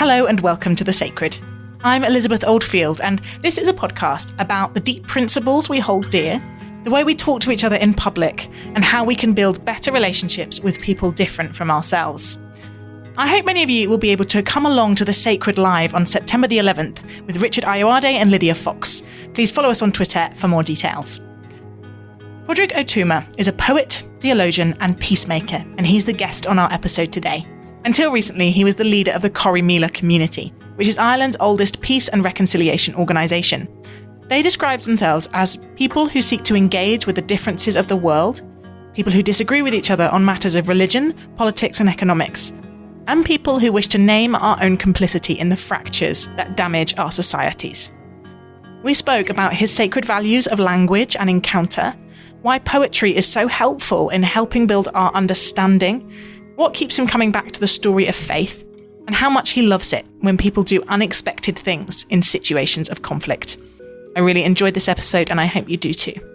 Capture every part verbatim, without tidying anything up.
Hello and welcome to The Sacred. I'm Elizabeth Oldfield, and this is a podcast about the deep principles we hold dear, the way we talk to each other in public, and how we can build better relationships with people different from ourselves. I hope many of you will be able to come along to The Sacred Live on September the eleventh with Richard Ayoade and Lydia Fox. Please follow us on Twitter for more details. Padraig Ó Tuama is a poet, theologian and peacemaker, and he's the guest on our episode today. Until recently, he was the leader of the Corrymeela community, which is Ireland's oldest peace and reconciliation organisation. They describe themselves as people who seek to engage with the differences of the world, people who disagree with each other on matters of religion, politics and economics, and people who wish to name our own complicity in the fractures that damage our societies. We spoke about his sacred values of language and encounter, why poetry is so helpful in helping build our understanding, what keeps him coming back to the story of faith, and how much he loves it when people do unexpected things in situations of conflict. I really enjoyed this episode and I hope you do too.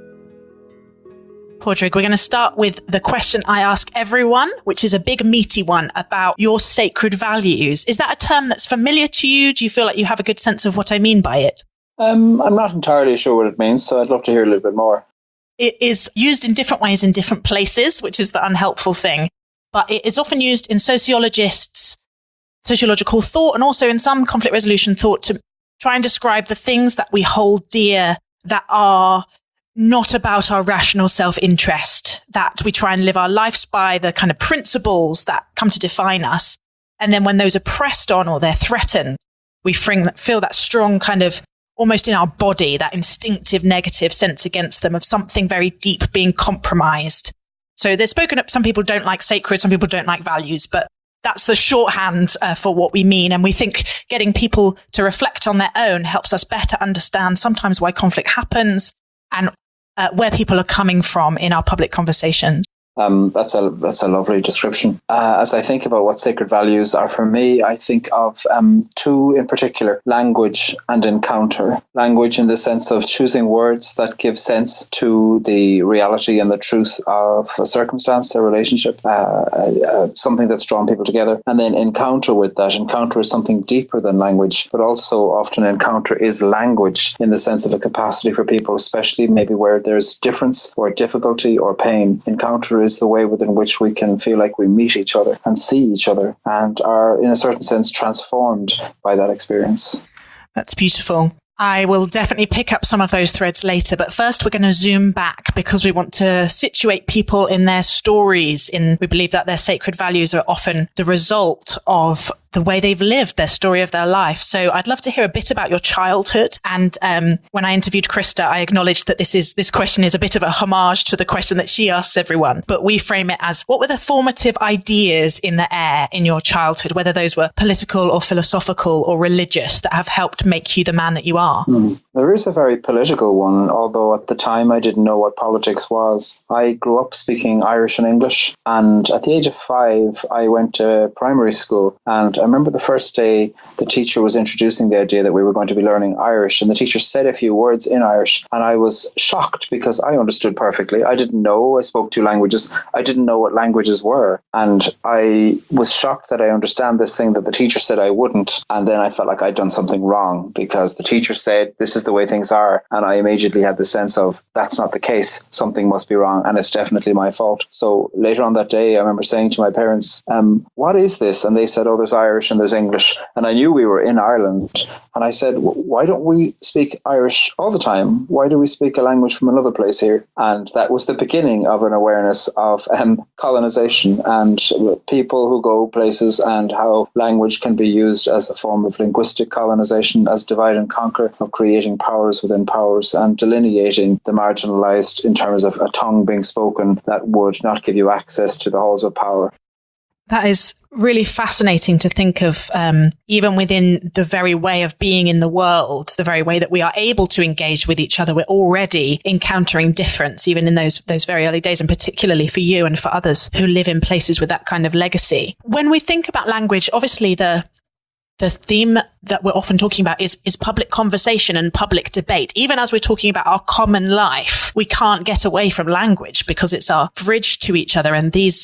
Padraig, we're going to start with the question I ask everyone, which is a big meaty one about your sacred values. Is that a term that's familiar to you? Do you feel like you have a good sense of what I mean by it? Um, I'm not entirely sure what it means, so I'd love to hear a little bit more. It is used in different ways in different places, which is the unhelpful thing. But it is often used in sociologists, sociological thought, and also in some conflict resolution thought to try and describe the things that we hold dear that are not about our rational self-interest, that we try and live our lives by, the kind of principles that come to define us. And then when those are pressed on or they're threatened, we feel that strong kind of almost in our body, that instinctive negative sense against them of something very deep being compromised. So there's spoken up, some people don't like sacred, some people don't like values, but that's the shorthand uh, for what we mean. And we think getting people to reflect on their own helps us better understand sometimes why conflict happens and uh, where people are coming from in our public conversations. Um, that's a that's a lovely description. Uh, as I think about what sacred values are for me, I think of um, two in particular, language and encounter. Language in the sense of choosing words that give sense to the reality and the truth of a circumstance, a relationship, uh, uh, something that's drawn people together. And then encounter with that. Encounter is something deeper than language, but also often encounter is language in the sense of a capacity for people, especially maybe where there's difference or difficulty or pain. Encounter is is the way within which we can feel like we meet each other and see each other and are, in a certain sense, transformed by that experience. That's beautiful. I will definitely pick up some of those threads later, but first we're going to zoom back because we want to situate people in their stories. In we believe that their sacred values are often the result of the way they've lived, their story of their life. So I'd love to hear a bit about your childhood. And um, when I interviewed Krista, I acknowledged that this is this question is a bit of a homage to the question that she asks everyone. But we frame it as, what were the formative ideas in the air in your childhood, whether those were political or philosophical or religious, that have helped make you the man that you are? Mm. There is a very political one, although at the time I didn't know what politics was. I grew up speaking Irish and English, and at the age of five, I went to primary school. And I remember the first day the teacher was introducing the idea that we were going to be learning Irish, and the teacher said a few words in Irish, and I was shocked because I understood perfectly. I didn't know. I spoke two languages. I didn't know what languages were, and I was shocked that I understand this thing that the teacher said I wouldn't, and then I felt like I'd done something wrong because the teacher said this is the way things are, and I immediately had the sense of that's not the case. Something must be wrong, and it's definitely my fault. So later on that day, I remember saying to my parents, um, what is this? And they said, oh, there's Irish and there's English. And I knew we were in Ireland. And I said, why don't we speak Irish all the time? Why do we speak a language from another place here? And that was the beginning of an awareness of um, colonization and people who go places and how language can be used as a form of linguistic colonization, as divide and conquer, of creating powers within powers and delineating the marginalized in terms of a tongue being spoken that would not give you access to the halls of power. That is really fascinating to think of, um, even within the very way of being in the world, the very way that we are able to engage with each other. We're already encountering difference, even in those those very early days, and particularly for you and for others who live in places with that kind of legacy. When we think about language, obviously the the theme that we're often talking about is, is public conversation and public debate. Even as we're talking about our common life, we can't get away from language because it's our bridge to each other. And these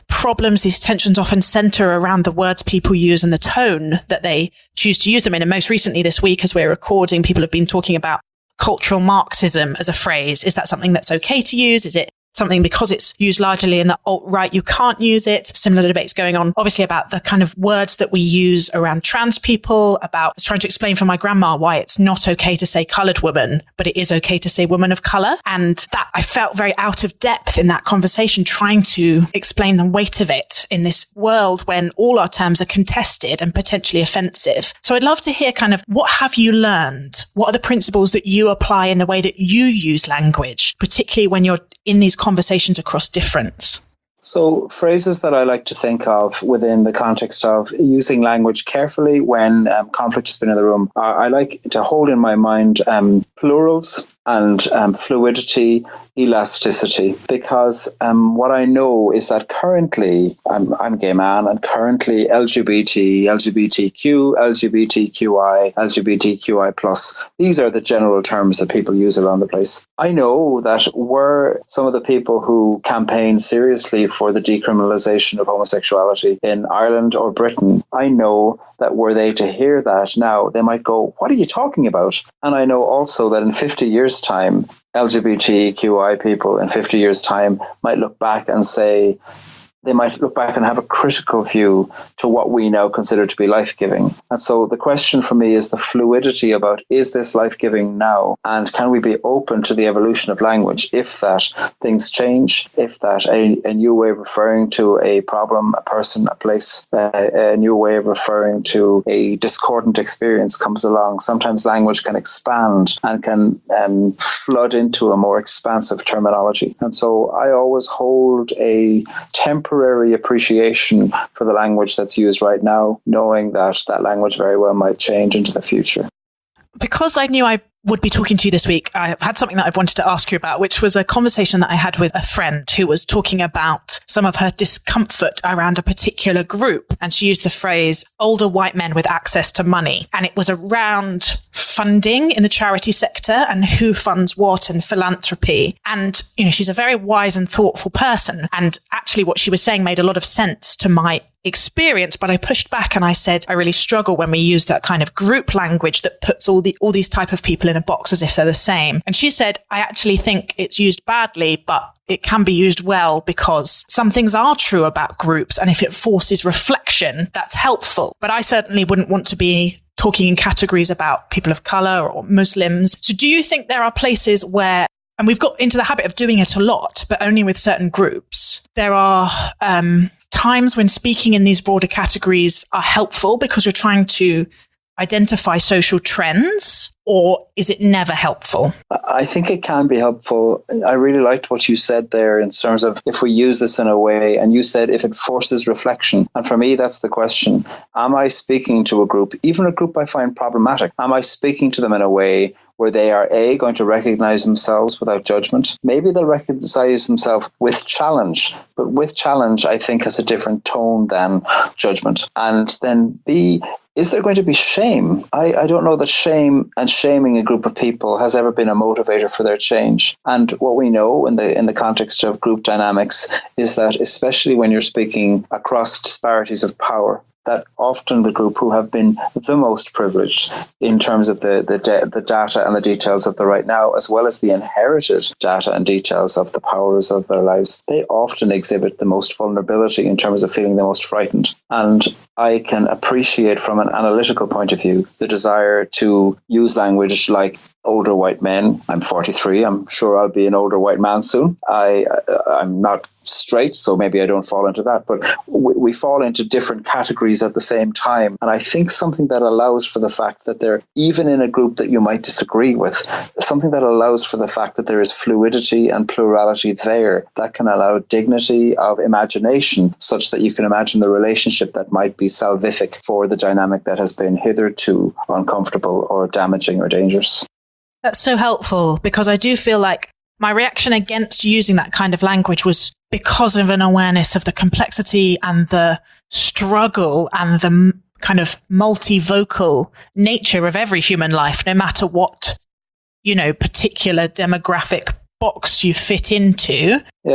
problems, these tensions often center around the words people use and the tone that they choose to use them in. And most recently this week, as we're recording, people have been talking about cultural Marxism as a phrase. Is that something that's okay to use? Is it something because it's used largely in the alt-right, you can't use it? Similar debates going on, obviously, about the kind of words that we use around trans people, about I was trying to explain for my grandma why it's not okay to say coloured woman, but it is okay to say woman of colour. And that I felt very out of depth in that conversation, trying to explain the weight of it in this world when all our terms are contested and potentially offensive. So I'd love to hear kind of, what have you learned? What are the principles that you apply in the way that you use language, particularly when you're in these conversations across difference? So phrases that I like to think of within the context of using language carefully when um, conflict has been in the room, uh, I like to hold in my mind um, plurals and um, fluidity, elasticity, because um, what I know is that currently, I'm, I'm a gay man, and currently L G B T, L G B T Q, L G B T Q I, L G B T Q I plus, these are the general terms that people use around the place. I know that were some of the people who campaign seriously for the decriminalisation of homosexuality in Ireland or Britain, I know that were they to hear that now, they might go, what are you talking about? And I know also that in fifty years' time, L G B T Q I people in fifty years' time might look back and say, they might look back and have a critical view to what we now consider to be life-giving. And so the question for me is the fluidity about, is this life-giving now? And can we be open to the evolution of language if that things change, if that a, a new way of referring to a problem, a person, a place, uh, a new way of referring to a discordant experience comes along. Sometimes language can expand and can um, flood into a more expansive terminology. And so I always hold a temporary appreciation for the language that's used right now, knowing that that language very well might change into the future. Because I knew I would be talking to you this week, I had something that I've wanted to ask you about, which was a conversation that I had with a friend who was talking about some of her discomfort around a particular group. And she used the phrase older white men with access to money. And it was around funding in the charity sector and who funds what and philanthropy. And, you know, she's a very wise and thoughtful person. And actually what she was saying made a lot of sense to my experience, but I pushed back and I said, I really struggle when we use that kind of group language that puts all the all these type of people in a box as if they're the same. And she said, I actually think it's used badly, but it can be used well because some things are true about groups. And if it forces reflection, that's helpful. But I certainly wouldn't want to be talking in categories about people of color or Muslims. So do you think there are places where, and we've got into the habit of doing it a lot, but only with certain groups, there are um, times when speaking in these broader categories are helpful because you're trying to identify social trends, or is it never helpful? I think it can be helpful. I really liked what you said there in terms of if we use this in a way, and you said if it forces reflection. And for me, that's the question. Am I speaking to a group, even a group I find problematic? Am I speaking to them in a way where they are, A, going to recognize themselves without judgment? Maybe they'll recognize themselves with challenge, but with challenge, I think, has a different tone than judgment. And then B, is there going to be shame? I, I don't know that shame and shaming a group of people has ever been a motivator for their change. And what we know in the in the context of group dynamics is that, especially when you're speaking across disparities of power, that often the group who have been the most privileged in terms of the the, de- the data and the details of the right now, as well as the inherited data and details of the powers of their lives, they often exhibit the most vulnerability in terms of feeling the most frightened. And I can appreciate from an analytical point of view the desire to use language like older white men. I'm forty-three. I'm sure I'll be an older white man soon. I, I'm not straight, so maybe I don't fall into that, but we, we fall into different categories at the same time. And I think something that allows for the fact that they're, even in a group that you might disagree with, something that allows for the fact that there is fluidity and plurality there, that can allow dignity of imagination such that you can imagine the relationship that might be salvific for the dynamic that has been hitherto uncomfortable or damaging or dangerous. That's so helpful, because I do feel like my reaction against using that kind of language was because of an awareness of the complexity and the struggle and the m- kind of multivocal nature of every human life, no matter what, you know, particular demographic box you fit into. Yeah.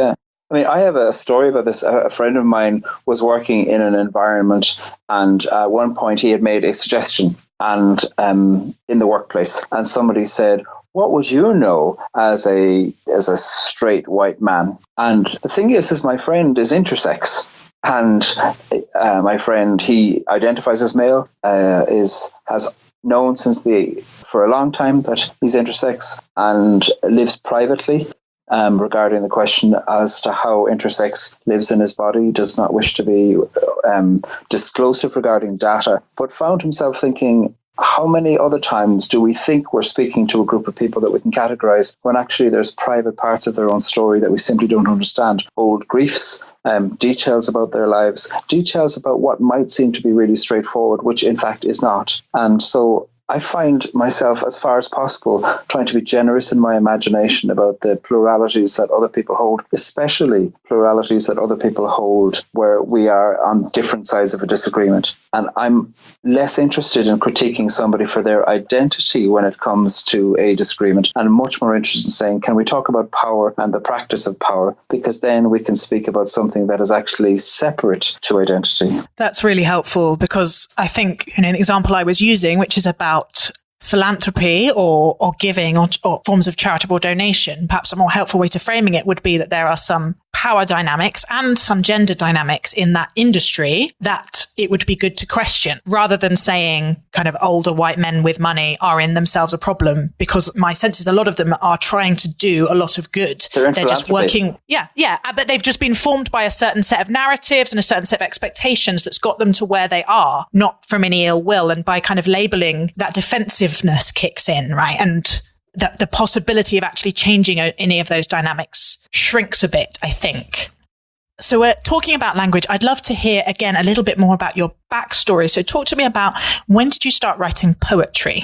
I mean, I have a story about this. A friend of mine was working in an environment, and at one point he had made a suggestion and um, in the workplace, and somebody said, "What would you know as a as a straight white man?" And the thing is, is my friend is intersex. And uh, my friend, he identifies as male, uh, is has known since the for a long time that he's intersex, and lives privately. Um, regarding the question as to how intersex lives in his body, does not wish to be um, disclosive regarding data, but found himself thinking, how many other times do we think we're speaking to a group of people that we can categorize when actually there's private parts of their own story that we simply don't understand? Old griefs, um, details about their lives, details about what might seem to be really straightforward, which in fact is not. And so I find myself, as far as possible, trying to be generous in my imagination about the pluralities that other people hold, especially pluralities that other people hold where we are on different sides of a disagreement. And I'm less interested in critiquing somebody for their identity when it comes to a disagreement, and much more interested in saying, can we talk about power and the practice of power? Because then we can speak about something that is actually separate to identity. That's really helpful, because I think, you know, the example I was using, which is about philanthropy or or giving or, or forms of charitable donation, perhaps a more helpful way to framing it would be that there are some power dynamics and some gender dynamics in that industry that it would be good to question, rather than saying kind of older white men with money are in themselves a problem, because my sense is a lot of them are trying to do a lot of good. They're, They're just working. Yeah, yeah. But they've just been formed by a certain set of narratives and a certain set of expectations that's got them to where they are, not from any ill will. And by kind of labeling, that defensiveness kicks in, right? And that the possibility of actually changing any of those dynamics shrinks a bit, I think. So we're talking about language. I'd love to hear, again, a little bit more about your backstory. So talk to me about, when did you start writing poetry?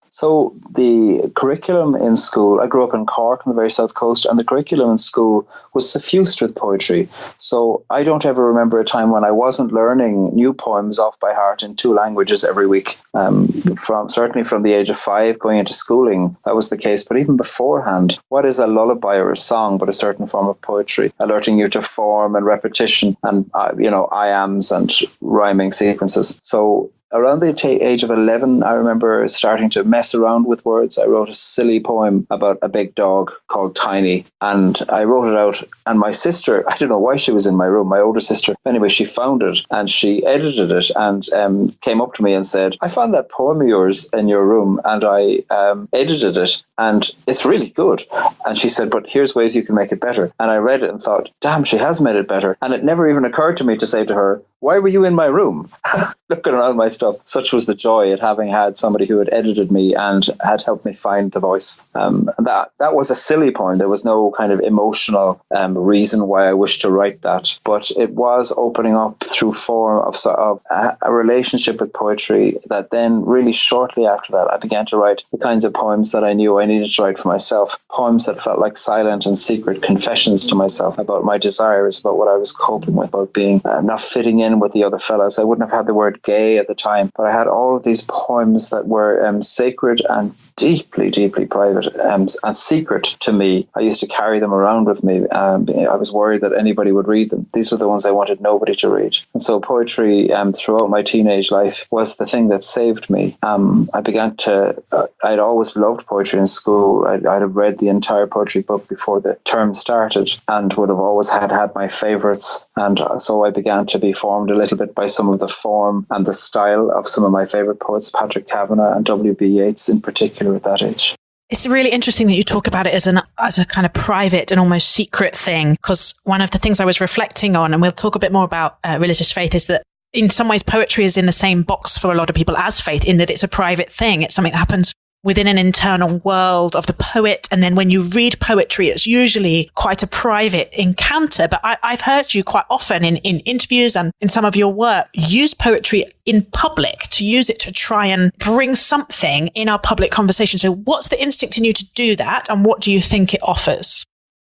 So the curriculum in school, I grew up in Cork on the very south coast, and the curriculum in school was suffused with poetry. So I don't ever remember a time when I wasn't learning new poems off by heart in two languages every week. Um, from certainly from the age of five going into schooling, that was the case. But even beforehand, what is a lullaby or a song but a certain form of poetry, alerting you to form and repetition and, uh, you know, I-ams and rhyming sequences. So around the t- age of eleven, I remember starting to mess around with words. I wrote a silly poem about a big dog called Tiny, and I wrote it out. And my sister, I don't know why she was in my room, my older sister. Anyway, she found it and she edited it and um, came up to me and said, I found that poem of yours in your room and I um, edited it and it's really good. And she said, but here's ways you can make it better. And I read it and thought, damn, she has made it better. And it never even occurred to me to say to her, why were you in my room looking around my stuff? Such was the joy at having had somebody who had edited me and had helped me find the voice. Um, and that that was a silly poem. There was no kind of emotional um, reason why I wished to write that. But it was opening up through form of, of a, a relationship with poetry that then really shortly after that, I began to write the kinds of poems that I knew I needed to write for myself. Poems that felt like silent and secret confessions to myself about my desires, about what I was coping with, about being uh, not fitting in with the other fellas. I wouldn't have had the word gay at the time, but I had all of these poems that were um, sacred and deeply, deeply private um, and secret to me. I used to carry them around with me. Um, I was worried that anybody would read them. These were the ones I wanted nobody to read. And so poetry um, throughout my teenage life was the thing that saved me. Um, I began to, uh, I'd always loved poetry in school. I'd, I'd have read the entire poetry book before the term started and would have always had, had my favourites. And so I began to be formed a little bit by some of the form and the style of some of my favourite poets, Patrick Kavanagh and W B Yeats in particular at that age. It's really interesting that you talk about it as an as a kind of private and almost secret thing, because one of the things I was reflecting on, and we'll talk a bit more about uh, religious faith, is that in some ways poetry is in the same box for a lot of people as faith, in that it's a private thing. It's something that happens within an internal world of the poet. And then when you read poetry, it's usually quite a private encounter. But I, I've heard you quite often in, in interviews and in some of your work use poetry in public, to use it to try and bring something in our public conversation. So what's the instinct in you to do that? And what do you think it offers?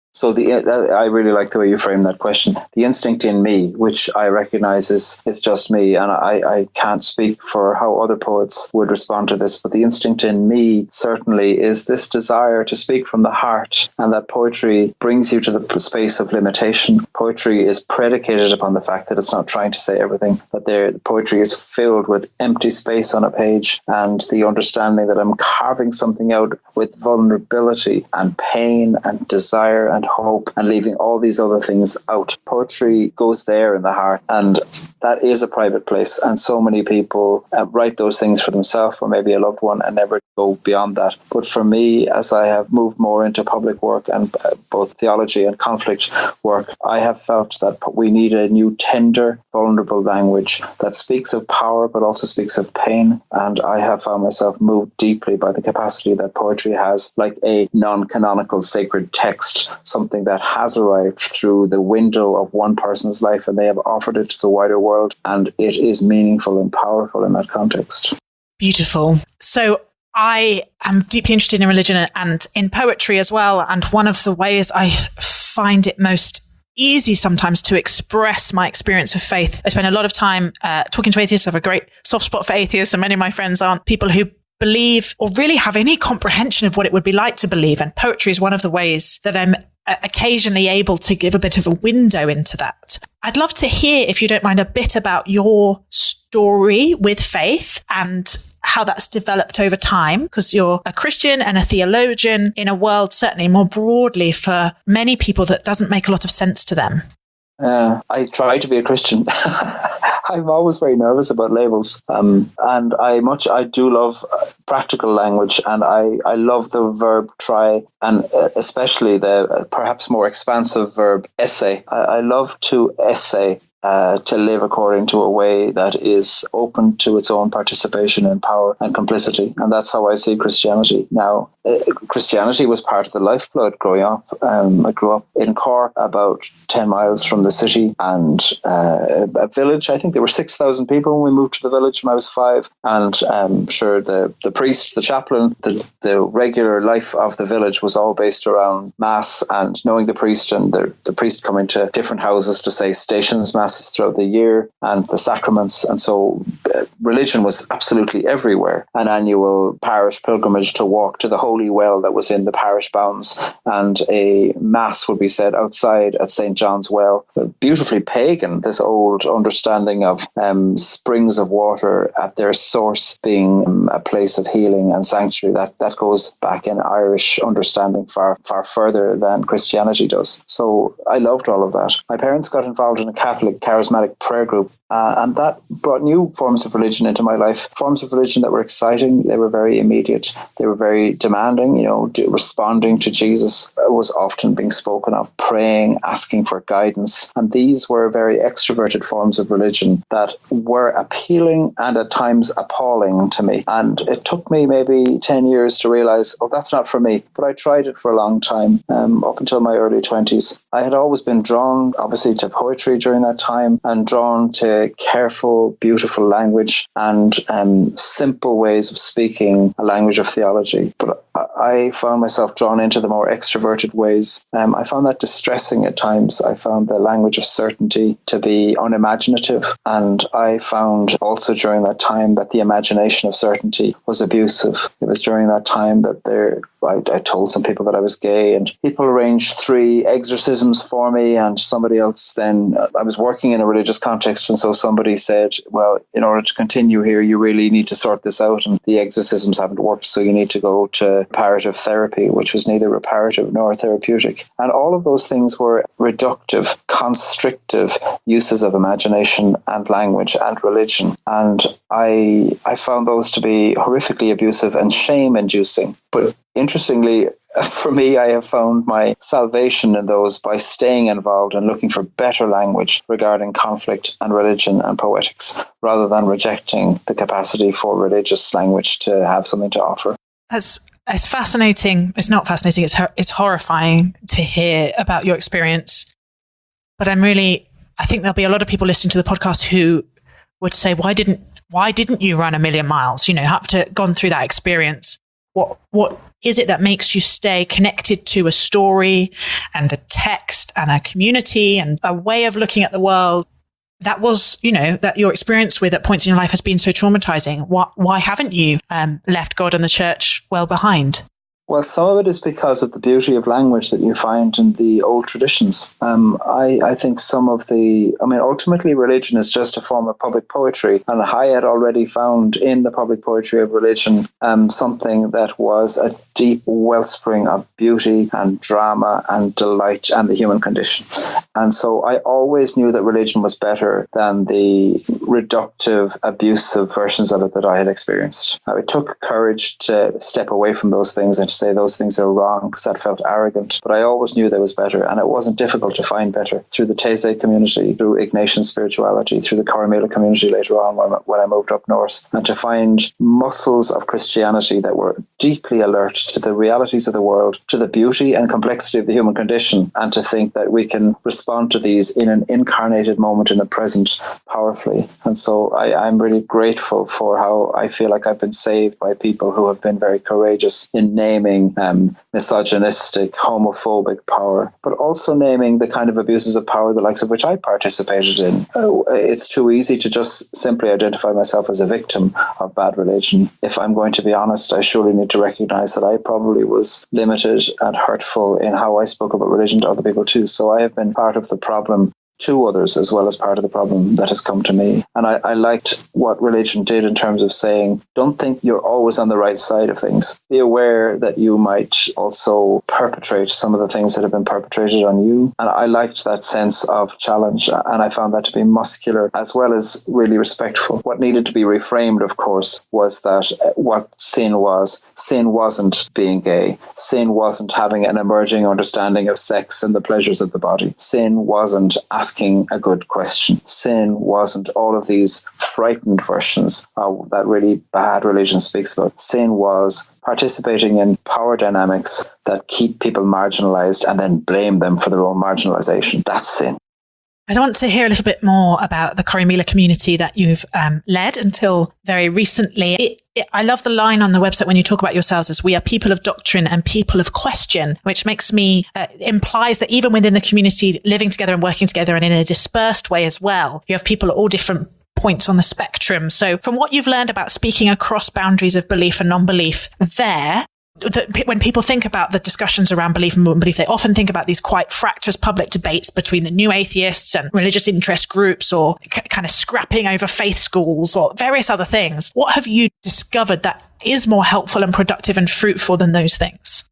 So the I really like the way you frame that question. The instinct in me, which I recognize is it's just me, and I, I can't speak for how other poets would respond to this, but the instinct in me certainly is this desire to speak from the heart, and that poetry brings you to the space of limitation. Poetry is predicated upon the fact that it's not trying to say everything, that there poetry is filled with empty space on a page, and the understanding that I'm carving something out with vulnerability and pain and desire and hope, and leaving all these other things out. Poetry goes there in the heart, and that is a private place, and so many people uh, write those things for themselves or maybe a loved one and never go beyond that. But for me, as I have moved more into public work and uh, both theology and conflict work, I have felt that we need a new tender, vulnerable language that speaks of power but also speaks of pain, and I have found myself moved deeply by the capacity that poetry has, like a non-canonical sacred text, something that has arrived through the window of one person's life and they have offered it to the wider world, and it is meaningful and powerful in that context. Beautiful. So I am deeply interested in religion and in poetry as well, and one of the ways I find it most easy sometimes to express my experience of faith, I spend a lot of time uh, talking to atheists. I have a great soft spot for atheists, and many of my friends aren't people who believe or really have any comprehension of what it would be like to believe. And poetry is one of the ways that I'm occasionally able to give a bit of a window into that. I'd love to hear, if you don't mind, a bit about your story with faith and how that's developed over time, because you're a Christian and a theologian in a world certainly more broadly for many people that doesn't make a lot of sense to them. Uh, I try to be a Christian. I'm always very nervous about labels, um, and I much I do love practical language, and I, I love the verb try, and especially the uh, perhaps more expansive verb essay. I, I love to essay. Uh, to live according to a way that is open to its own participation and power and complicity. And that's how I see Christianity now. Uh, Christianity was part of the lifeblood growing up. Um, I grew up in Cork, about ten miles from the city, and uh, a village. I think there were six thousand people when we moved to the village when I was five. And um, sure, the, the priest, the chaplain, the, the regular life of the village was all based around Mass and knowing the priest, and the, the priest coming to different houses to say stations Mass throughout the year and the sacraments. And so uh, religion was absolutely everywhere. An annual parish pilgrimage to walk to the holy well that was in the parish bounds, and a mass would be said outside at Saint John's Well. Beautifully pagan, this old understanding of um, springs of water at their source being um, a place of healing and sanctuary. That that goes back in Irish understanding far far further than Christianity does. So I loved all of that. My parents got involved in a Catholic charismatic prayer group, uh, and that brought new forms of religion into my life, forms of religion that were exciting. They were very immediate, they were very demanding. You know, responding to Jesus was often being spoken of, praying, asking for guidance, and these were very extroverted forms of religion that were appealing and at times appalling to me. And it took me maybe ten years to realize, oh, that's not for me. But I tried it for a long time, um, up until my early twenties. I had always been drawn, obviously, to poetry during that time, and drawn to careful, beautiful language and um, simple ways of speaking a language of theology. But I found myself drawn into the more extroverted ways. Um, I found that distressing at times. I found the language of certainty to be unimaginative, and I found also during that time that the imagination of certainty was abusive. It was during that time that there, I, I told some people that I was gay, and people arranged three exorcisms for me, and somebody else then, I was working in a religious context, and so somebody said, well, in order to continue here, you really need to sort this out, and the exorcisms haven't worked, so you need to go to reparative therapy, which was neither reparative nor therapeutic. And all of those things were reductive, constrictive uses of imagination and language and religion. And I I found those to be horrifically abusive and shame-inducing. But interestingly, for me, I have found my salvation in those by staying involved and looking for better language regarding conflict and religion and poetics, rather than rejecting the capacity for religious language to have something to offer. That's it's fascinating. It's not fascinating. It's it's horrifying to hear about your experience. But I'm really, I think there'll be a lot of people listening to the podcast who would say, why didn't why didn't you run a million miles? You know, have to gone through that experience. What what is it that makes you stay connected to a story and a text and a community and a way of looking at the world that was, you know, that your experience with at points in your life has been so traumatizing? Why, why haven't you um, left God and the church well behind? Well, some of it is because of the beauty of language that you find in the old traditions. Um, I, I think some of the, I mean, ultimately religion is just a form of public poetry. And I had already found in the public poetry of religion um, something that was a deep wellspring of beauty and drama and delight and the human condition. And so I always knew that religion was better than the reductive, abusive versions of it that I had experienced. Now, it took courage to step away from those things and to say those things are wrong, because that felt arrogant. But I always knew there was better, and it wasn't difficult to find better through the Taizé community, through Ignatian spirituality, through the Corrymeela community later on when, when I moved up north, and to find muscles of Christianity that were deeply alert to the realities of the world, to the beauty and complexity of the human condition, and to think that we can respond to these in an incarnated moment in the present powerfully. And so I, I'm really grateful for how I feel like I've been saved by people who have been very courageous in naming Um, misogynistic, homophobic power, but also naming the kind of abuses of power the likes of which I participated in. Oh, it's too easy to just simply identify myself as a victim of bad religion. If I'm going to be honest, I surely need to recognize that I probably was limited and hurtful in how I spoke about religion to other people too. So I have been part of the problem to others as well as part of the problem that has come to me. And I, I liked what religion did in terms of saying, don't think you're always on the right side of things. Be aware that you might also perpetrate some of the things that have been perpetrated on you. And I liked that sense of challenge, and I found that to be muscular as well as really respectful. What needed to be reframed, of course, was that what sin was. Sin wasn't being gay. Sin wasn't having an emerging understanding of sex and the pleasures of the body. Sin wasn't asking asking a good question. Sin wasn't all of these frightened versions of that really bad religion speaks about. Sin was participating in power dynamics that keep people marginalized and then blame them for their own marginalization. That's sin. I want to hear a little bit more about the Corrymeela community that you've um, led until very recently. It, it, I love the line on the website when you talk about yourselves as we are people of doctrine and people of question, which makes me, uh, implies that even within the community, living together and working together and in a dispersed way as well, you have people at all different points on the spectrum. So from what you've learned about speaking across boundaries of belief and non-belief there, that when people think about the discussions around belief and non-belief, they often think about these quite fractious public debates between the new atheists and religious interest groups, or c- kind of scrapping over faith schools or various other things. What have you discovered that is more helpful and productive and fruitful than those things?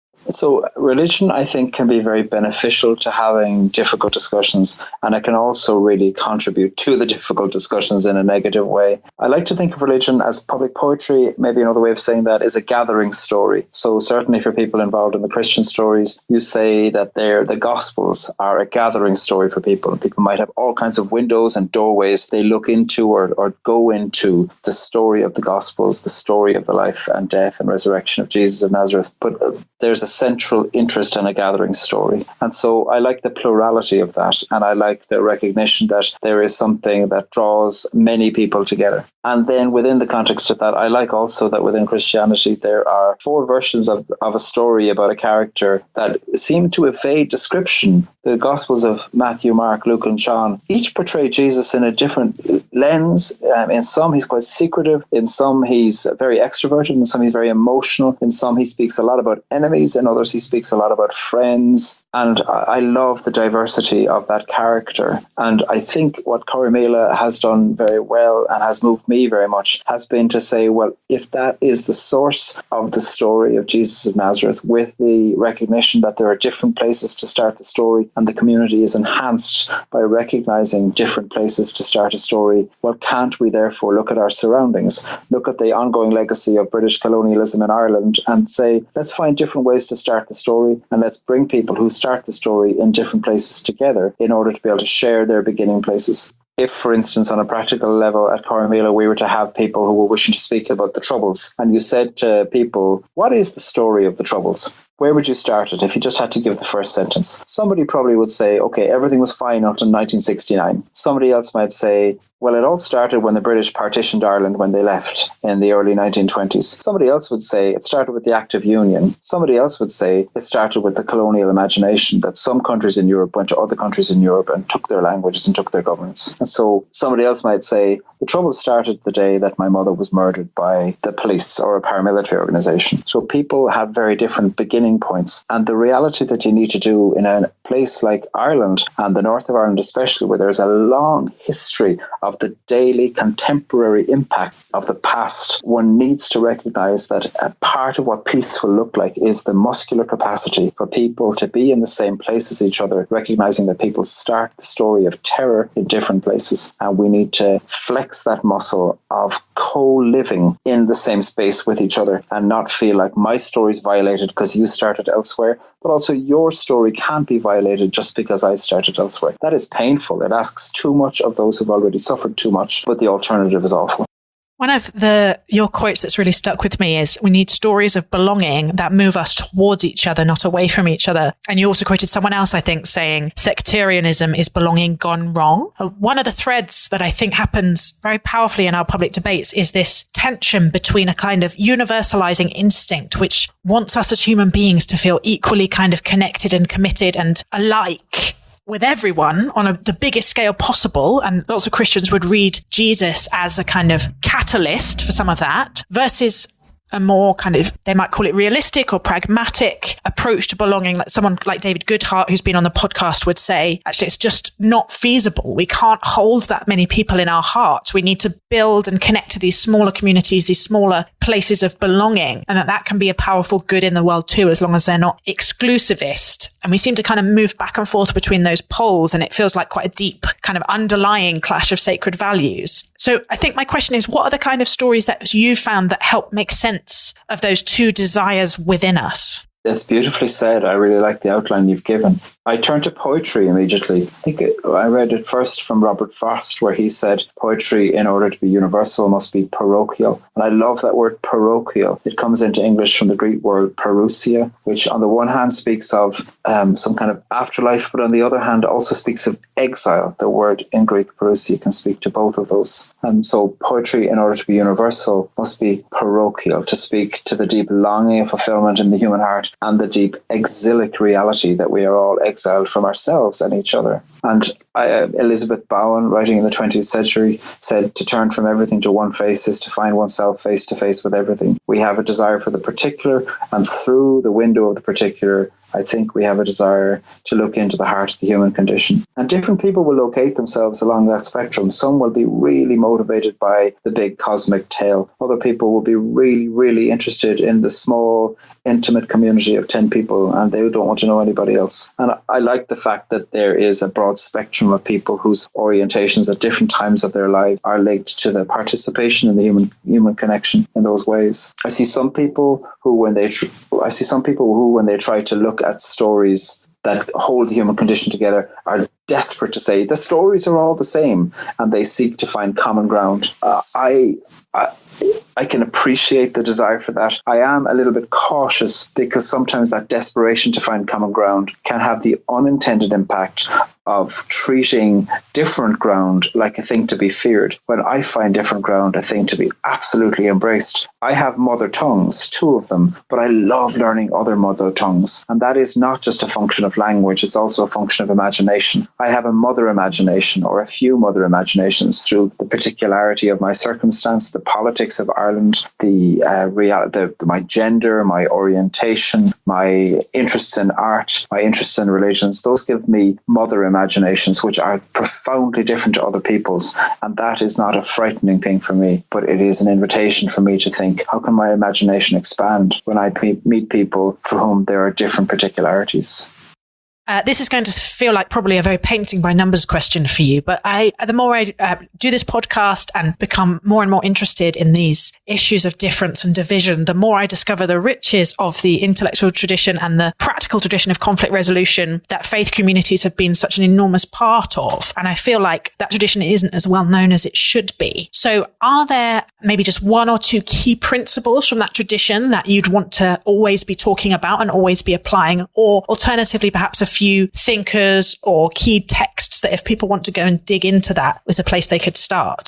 So religion, I think, can be very beneficial to having difficult discussions, and it can also really contribute to the difficult discussions in a negative way. I like to think of religion as public poetry. Maybe another way of saying that is a gathering story. So certainly for people involved in the Christian stories, you say that they're, the Gospels are a gathering story for people. People might have all kinds of windows and doorways they look into or, or go into the story of the Gospels, the story of the life and death and resurrection of Jesus of Nazareth. But uh, there's a central interest in a gathering story. And so I like the plurality of that. And I like the recognition that there is something that draws many people together. And then within the context of that, I like also that within Christianity, there are four versions of, of a story about a character that seem to evade description. The Gospels of Matthew, Mark, Luke, and John each portray Jesus in a different lens. Um, in some, he's quite secretive. In some, he's very extroverted. In some, he's very emotional. In some, he speaks a lot about enemies. In others, he speaks a lot about friends. And I love the diversity of that character. And I think what Corrymeela has done very well and has moved me very much has been to say, well, if that is the source of the story of Jesus of Nazareth, with the recognition that there are different places to start the story and the community is enhanced by recognizing different places to start a story, well, can't we therefore look at our surroundings, look at the ongoing legacy of British colonialism in Ireland and say, let's find different ways to start the story, and let's bring people who start the story in different places together in order to be able to share their beginning places. If, for instance, on a practical level at Corrymeela, we were to have people who were wishing to speak about the Troubles, and you said to people, what is the story of the Troubles? Where would you start it if you just had to give the first sentence? Somebody probably would say, okay, everything was fine until nineteen sixty-nine. Somebody else might say, Well, it all started when the British partitioned Ireland when they left in the early nineteen twenties. Somebody else would say it started with the Act of Union. Somebody else would say it started with the colonial imagination that some countries in Europe went to other countries in Europe and took their languages and took their governance. And so somebody else might say the trouble started the day that my mother was murdered by the police or a paramilitary organization. So people have very different beginning points. And the reality that you need to do in a place like Ireland, and the north of Ireland especially, where there's a long history of the daily contemporary impact of the past, one needs to recognize that a part of what peace will look like is the muscular capacity for people to be in the same place as each other, recognizing that people start the story of terror in different places. And we need to flex that muscle of co-living in the same space with each other and not feel like my story is violated because you started elsewhere, but also your story can't be violated just because I started elsewhere. That is painful. It asks too much of those who've already suffered too much, but the alternative is awful. One of the your quotes that's really stuck with me is, we need stories of belonging that move us towards each other, not away from each other. And you also quoted someone else, I think, saying sectarianism is belonging gone wrong. One of the threads that I think happens very powerfully in our public debates is this tension between a kind of universalizing instinct, which wants us as human beings to feel equally kind of connected and committed and alike with everyone on a, the biggest scale possible. And lots of Christians would read Jesus as a kind of catalyst for some of that, versus a more kind of, they might call it realistic or pragmatic approach to belonging. Like someone like David Goodhart, who's been on the podcast, would say, actually, it's just not feasible. We can't hold that many people in our hearts. We need to build and connect to these smaller communities, these smaller places of belonging, and that that can be a powerful good in the world too, as long as they're not exclusivist. And we seem to kind of move back and forth between those poles, and it feels like quite a deep kind of underlying clash of sacred values. So I think my question is, what are the kind of stories that you found that help make sense of those two desires within us? That's beautifully said. I really like the outline you've given. I turned to poetry immediately. I think it, I read it first from Robert Frost, where he said poetry, in order to be universal, must be parochial. And I love that word parochial. It comes into English from the Greek word parousia, which on the one hand speaks of um, some kind of afterlife, but on the other hand also speaks of exile. The word in Greek parousia can speak to both of those. And um, so poetry, in order to be universal, must be parochial, to speak to the deep longing of fulfillment in the human heart and the deep exilic reality that we are all exiled from ourselves and each other. And I, uh, Elizabeth Bowen, writing in the twentieth century, said to turn from everything to one face is to find oneself face to face with everything. We have a desire for the particular, and through the window of the particular, I think we have a desire to look into the heart of the human condition. And different people will locate themselves along that spectrum. Some will be really motivated by the big cosmic tale. Other people will be really, really interested in the small, intimate community of ten people, and they don't want to know anybody else. And I like the fact that there is a broad spectrum of people whose orientations at different times of their life are linked to the participation in the human human connection in those ways. I see some people who, when they tr- I see some people who, when they try to look at stories that hold the human condition together, are desperate to say the stories are all the same, and they seek to find common ground. Uh, I, I I can appreciate the desire for that. I am a little bit cautious because sometimes that desperation to find common ground can have the unintended impact of treating different ground like a thing to be feared, when I find different ground a thing to be absolutely embraced. I have mother tongues, two of them, but I love learning other mother tongues. And that is not just a function of language, it's also a function of imagination. I have a mother imagination, or a few mother imaginations, through the particularity of my circumstance, the politics of Ireland, the, uh, real, the, the my gender, my orientation, my interests in art, my interests in religions. Those give me mother imaginations. imaginations which are profoundly different to other people's, and that is not a frightening thing for me, but it is an invitation for me to think, how can my imagination expand when I meet people for whom there are different particularities? Uh, this is going to feel like probably a very painting by numbers question for you, but I, the more I uh, do this podcast and become more and more interested in these issues of difference and division, the more I discover the riches of the intellectual tradition and the practical tradition of conflict resolution that faith communities have been such an enormous part of. And I feel like that tradition isn't as well known as it should be. So are there maybe just one or two key principles from that tradition that you'd want to always be talking about and always be applying, or alternatively, perhaps a few thinkers or key texts that if people want to go and dig into that was a place they could start?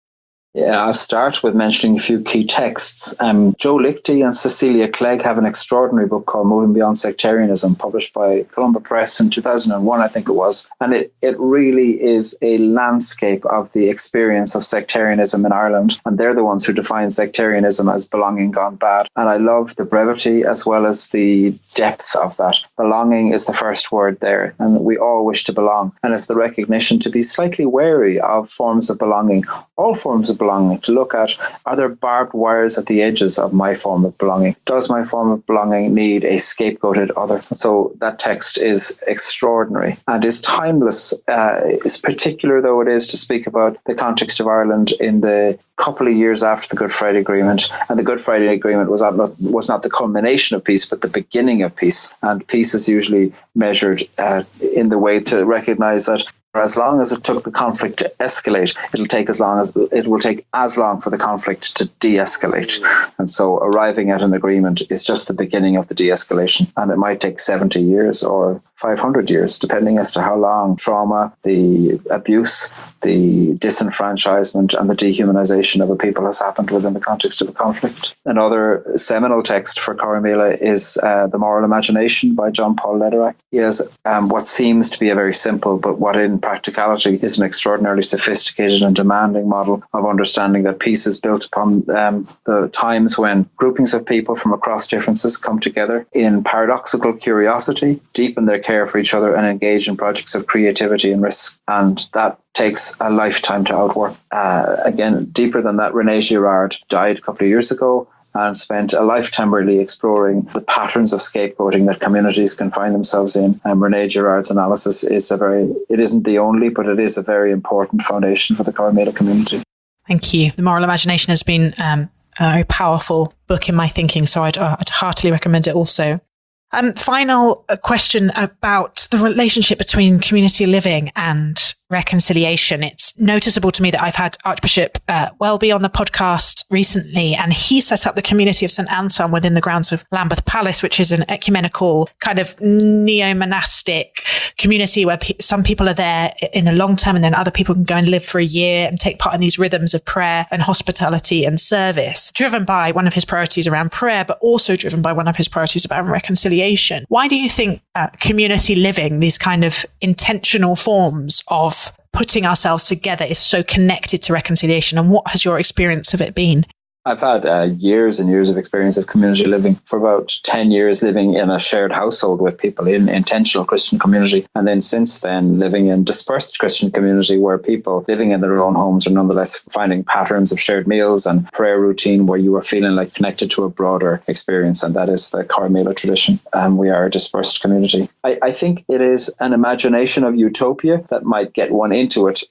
Yeah, I'll start with mentioning a few key texts. Um, Joe Lichty and Cecilia Clegg have an extraordinary book called Moving Beyond Sectarianism, published by Columbia Press in two thousand one, I think it was. And it, it really is a landscape of the experience of sectarianism in Ireland. And they're the ones who define sectarianism as belonging gone bad. And I love the brevity as well as the depth of that. Belonging is the first word there, and we all wish to belong. And it's the recognition to be slightly wary of forms of belonging, all forms of belonging, to look at, are there barbed wires at the edges of my form of belonging? Does my form of belonging need a scapegoated other? So that text is extraordinary and is timeless. Uh, is particular though it is to speak about the context of Ireland in the couple of years after the Good Friday Agreement. And the Good Friday Agreement was not, was not the culmination of peace, but the beginning of peace. And peace is usually measured uh, in the way to recognize that as long as it took the conflict to escalate, it'll take as long as it will take as long for the conflict to de-escalate. And so arriving at an agreement is just the beginning of the de-escalation. And it might take seventy years or five hundred years, depending as to how long trauma, the abuse, the disenfranchisement and the dehumanization of a people has happened within the context of a conflict. Another seminal text for Corrymeela is uh, The Moral Imagination by John Paul Lederach. He has um, what seems to be a very simple, but what in practicality is an extraordinarily sophisticated and demanding model of understanding that peace is built upon um, the times when groupings of people from across differences come together in paradoxical curiosity, deepen their care for each other and engage in projects of creativity and risk. And that takes a lifetime to outwork. Uh, again, deeper than that, René Girard died a couple of years ago and spent a lifetime really exploring the patterns of scapegoating that communities can find themselves in. And René Girard's analysis is a very, it isn't the only, but it is a very important foundation for the Corrymeela community. Thank you. The Moral Imagination has been um, a very powerful book in my thinking, so I'd, uh, I'd heartily recommend it also. Um, final question about the relationship between community living and reconciliation. It's noticeable to me that I've had Archbishop uh, Welby on the podcast recently, and he set up the community of Saint Anselm within the grounds of Lambeth Palace, which is an ecumenical kind of neo-monastic community where pe- some people are there in the long term and then other people can go and live for a year and take part in these rhythms of prayer and hospitality and service, driven by one of his priorities around prayer, but also driven by one of his priorities about reconciliation. Why do you think uh, community living, these kind of intentional forms of putting ourselves together, is so connected to reconciliation, and what has your experience of it been? I've had uh, years and years of experience of community living. For about ten years living in a shared household with people in intentional Christian community. And then since then living in dispersed Christian community where people living in their own homes are nonetheless finding patterns of shared meals and prayer routine where you are feeling like connected to a broader experience. And that is the Corrymeela tradition. And we are a dispersed community. I, I think it is an imagination of utopia that might get one into it.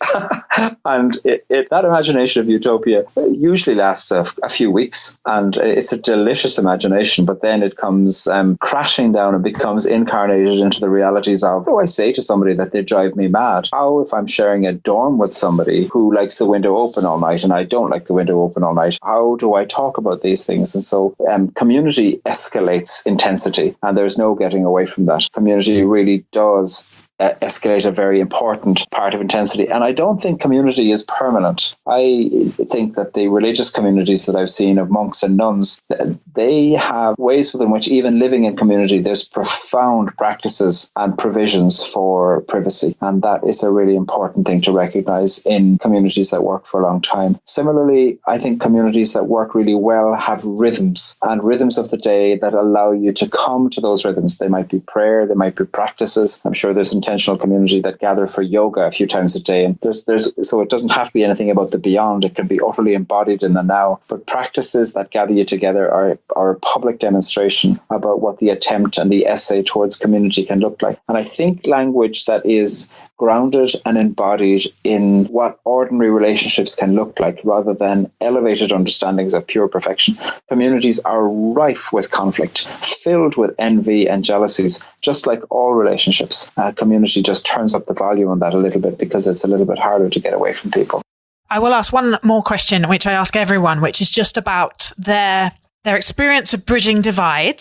and it, it, that imagination of utopia usually lasts a a few weeks, and it's a delicious imagination, but then it comes um, crashing down and becomes incarnated into the realities of, what do I say to somebody that they drive me mad? How if I'm sharing a dorm with somebody who likes the window open all night and I don't like the window open all night? How do I talk about these things? And so um, community escalates intensity, and there's no getting away from that. Community really does Uh, escalate a very important part of intensity. And I don't think community is permanent. I think that the religious communities that I've seen of monks and nuns, they have ways within which even living in community, there's profound practices and provisions for privacy. And that is a really important thing to recognize in communities that work for a long time. Similarly, I think communities that work really well have rhythms and rhythms of the day that allow you to come to those rhythms. They might be prayer, they might be practices. I'm sure there's intentional community that gather for yoga a few times a day, and there's there's so it doesn't have to be anything about the beyond. It can be utterly embodied in the now, but practices that gather you together are are a public demonstration about what the attempt and the essay towards community can look like. And I think language that is grounded and embodied in what ordinary relationships can look like rather than elevated understandings of pure perfection. Communities are rife with conflict, filled with envy and jealousies, just like all relationships. Uh, community just turns up the volume on that a little bit because it's a little bit harder to get away from people. I will ask one more question, which I ask everyone, which is just about their their experience of bridging divides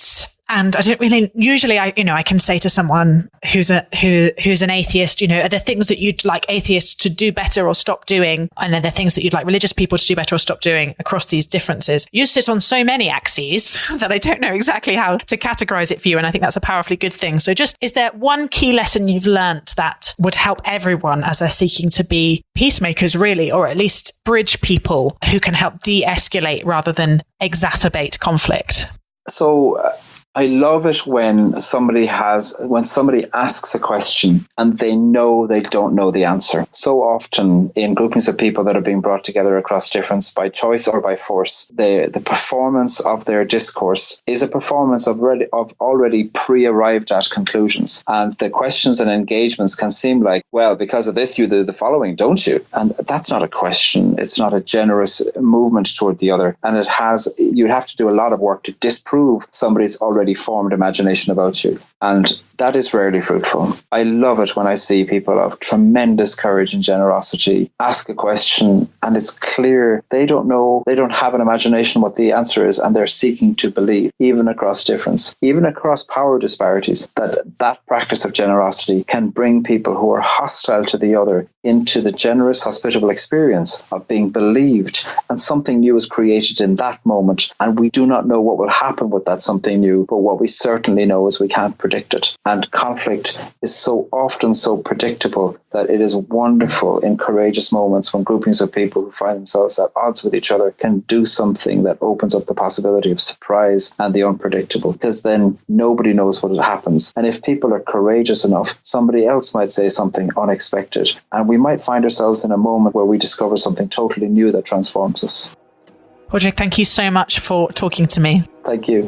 And I don't really, usually I, you know, I can say to someone who's a, who, who's an atheist, you know, are there things that you'd like atheists to do better or stop doing? And are there things that you'd like religious people to do better or stop doing across these differences? You sit on so many axes that I don't know exactly how to categorize it for you. And I think that's a powerfully good thing. So just, is there one key lesson you've learnt that would help everyone as they're seeking to be peacemakers, really, or at least bridge people who can help de-escalate rather than exacerbate conflict? So uh, I love it when somebody has, when somebody asks a question and they know they don't know the answer. So often in groupings of people that are being brought together across difference by choice or by force, the, the performance of their discourse is a performance of, ready, of already pre-arrived at conclusions. And the questions and engagements can seem like, well, because of this, you do the following, don't you? And that's not a question. It's not a generous movement toward the other. And it has, you have to do a lot of work to disprove somebody's already formed imagination about you. And that is rarely fruitful. I love it when I see people of tremendous courage and generosity ask a question and it's clear they don't know, they don't have an imagination what the answer is, and they're seeking to believe, even across difference, even across power disparities, that that practice of generosity can bring people who are hostile to the other into the generous, hospitable experience of being believed, and something new is created in that moment. And we do not know what will happen with that something new, but what we certainly know is we can't predict it. And conflict is so often so predictable that it is wonderful in courageous moments when groupings of people who find themselves at odds with each other can do something that opens up the possibility of surprise and the unpredictable, because then nobody knows what happens. And if people are courageous enough, somebody else might say something unexpected, and we might find ourselves in a moment where we discover something totally new that transforms us. Padraig, thank you so much for talking to me. Thank you.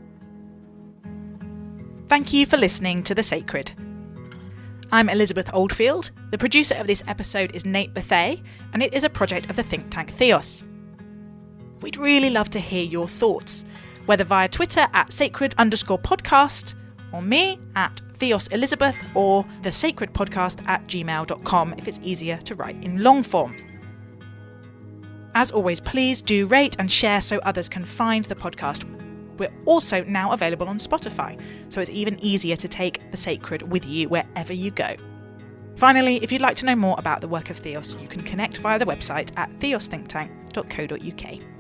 Thank you for listening to The Sacred. I'm Elizabeth Oldfield. The producer of this episode is Nate Bethay, and it is a project of the think tank Theos. We'd really love to hear your thoughts, whether via Twitter at sacred underscore podcast, or me at Theos Elizabeth, or the sacred podcast at gmail dot com if it's easier to write in long form. As always, please do rate and share so others can find the podcast. We're also now available on Spotify, so it's even easier to take The Sacred with you wherever you go. Finally, if you'd like to know more about the work of Theos, you can connect via the website at theos think tank dot co dot uk.